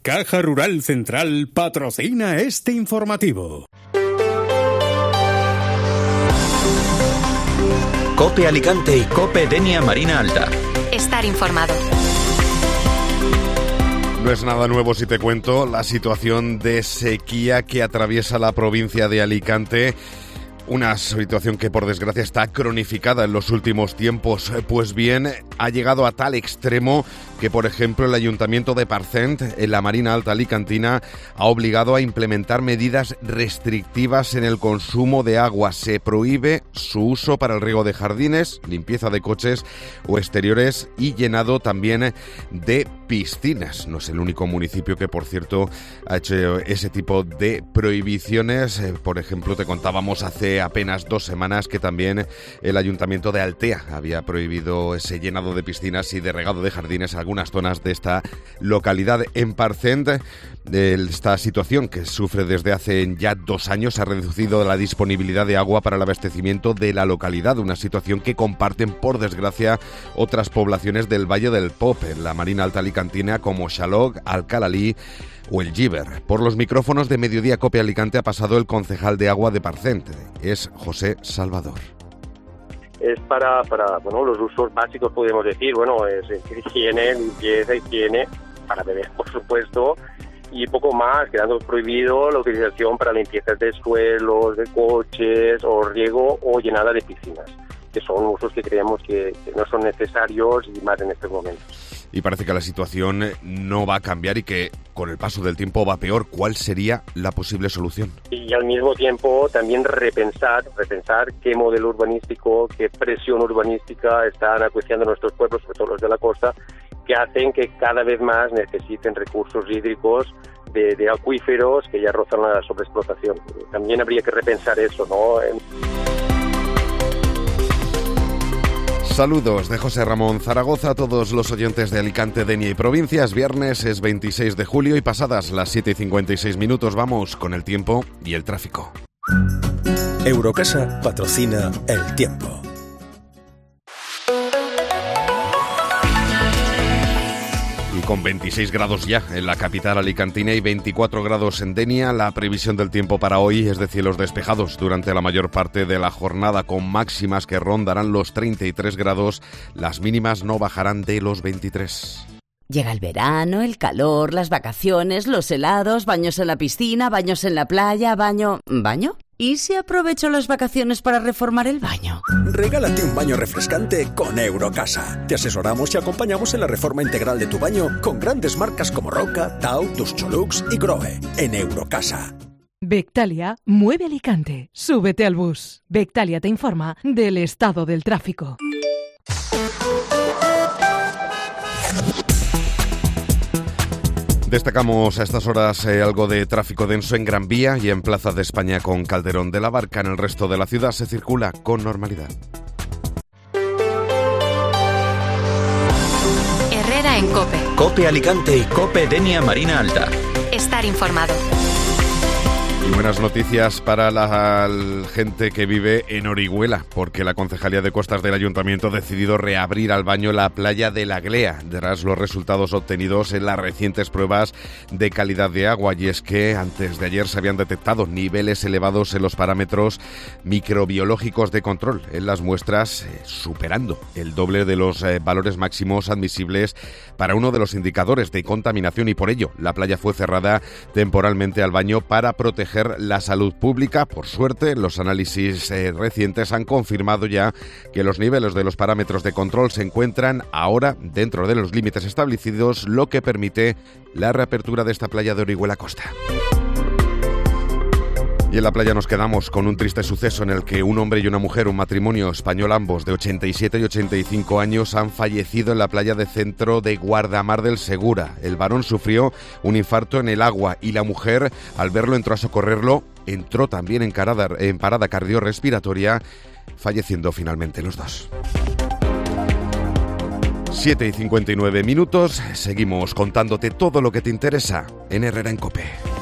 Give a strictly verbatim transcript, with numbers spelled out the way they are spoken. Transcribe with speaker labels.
Speaker 1: Caja Rural Central patrocina este informativo.
Speaker 2: COPE Alicante y COPE Denia Marina Alta.
Speaker 3: Estar informado.
Speaker 4: No es nada nuevo si te cuento la situación de sequía que atraviesa la provincia de Alicante. Una situación que por desgracia está cronificada en los últimos tiempos. Pues bien, ha llegado a tal extremo que, por ejemplo, el Ayuntamiento de Parcent, en la Marina Alta alicantina, ha obligado a implementar medidas restrictivas en el consumo de agua. Se prohíbe su uso para el riego de jardines, limpieza de coches o exteriores y llenado también de piscinas. No es el único municipio que, por cierto, ha hecho ese tipo de prohibiciones. Por ejemplo, te contábamos hace apenas dos semanas que también el Ayuntamiento de Altea había prohibido ese llenado de piscinas y de regado de jardines en algunas zonas de esta localidad. En Parcent, esta situación que sufre desde hace ya dos años ha reducido la disponibilidad de agua para el abastecimiento de la localidad, una situación que comparten, por desgracia, otras poblaciones del Valle del Pop, en la Marina Alta alicantina, como Xaló, Alcalalí o el Jíber. Por los micrófonos de Mediodía COPE Alicante ha pasado el concejal de agua de Parcent, es José Salvador.
Speaker 5: Es para, para bueno, los usos básicos, podemos decir, bueno, es higiene, limpieza, higiene, para beber, por supuesto, y poco más, quedando prohibido la utilización para limpiezas de suelos, de coches, o riego o llenada de piscinas, que son usos que creemos que, que no son necesarios y más en estos momentos.
Speaker 4: Y parece que la situación no va a cambiar y que con el paso del tiempo va peor. ¿Cuál sería la posible solución?
Speaker 5: Y al mismo tiempo también repensar, repensar qué modelo urbanístico, qué presión urbanística están acuciando nuestros pueblos, sobre todo los de la costa, que hacen que cada vez más necesiten recursos hídricos de, de acuíferos que ya rozan la sobreexplotación. También habría que repensar eso, ¿no?
Speaker 4: Saludos de José Ramón Zaragoza a todos los oyentes de Alicante, Denia y provincias. Viernes es veintiséis de julio y pasadas las siete y cincuenta y seis minutos vamos con el tiempo y el tráfico.
Speaker 1: Eurocasa patrocina el tiempo.
Speaker 4: Con veintiséis grados ya en la capital alicantina y veinticuatro grados en Denia, la previsión del tiempo para hoy es de cielos despejados durante la mayor parte de la jornada, con máximas que rondarán los treinta y tres grados. Las mínimas no bajarán de los veintitrés.
Speaker 6: Llega el verano, el calor, las vacaciones, los helados, baños en la piscina, baños en la playa, baño... ¿Baño? ¿Y si aprovecho las vacaciones para reformar el baño?
Speaker 1: Regálate un baño refrescante con Eurocasa. Te asesoramos y acompañamos en la reforma integral de tu baño con grandes marcas como Roca, Tau, Duscholux y Grohe. En Eurocasa.
Speaker 7: Bectalia mueve Alicante. Súbete al bus. Bectalia te informa del estado del tráfico.
Speaker 4: Destacamos a estas horas eh, algo de tráfico denso en Gran Vía y en Plaza de España con Calderón de la Barca. En el resto de la ciudad se circula con normalidad.
Speaker 3: Herrera en COPE.
Speaker 2: COPE Alicante y COPE Denia Marina Alta.
Speaker 3: Estar informado.
Speaker 4: Y buenas noticias para la gente que vive en Orihuela, porque la Concejalía de Costas del Ayuntamiento ha decidido reabrir al baño la playa de la Glea, tras los resultados obtenidos en las recientes pruebas de calidad de agua. Y es que antes de ayer se habían detectado niveles elevados en los parámetros microbiológicos de control en las muestras, eh, superando el doble de los eh, valores máximos admisibles para uno de los indicadores de contaminación, y por ello la playa fue cerrada temporalmente al baño para proteger la salud pública. Por suerte, los análisis eh, recientes han confirmado ya que los niveles de los parámetros de control se encuentran ahora dentro de los límites establecidos, lo que permite la reapertura de esta playa de Orihuela Costa. Y en la playa nos quedamos con un triste suceso en el que un hombre y una mujer, un matrimonio español ambos, de ochenta y siete y ochenta y cinco años, han fallecido en la playa de centro de Guardamar del Segura. El varón sufrió un infarto en el agua y la mujer, al verlo, entró a socorrerlo, entró también en, carada, en parada cardiorrespiratoria, falleciendo finalmente los dos. siete y cincuenta y nueve minutos, seguimos contándote todo lo que te interesa en Herrera en COPE.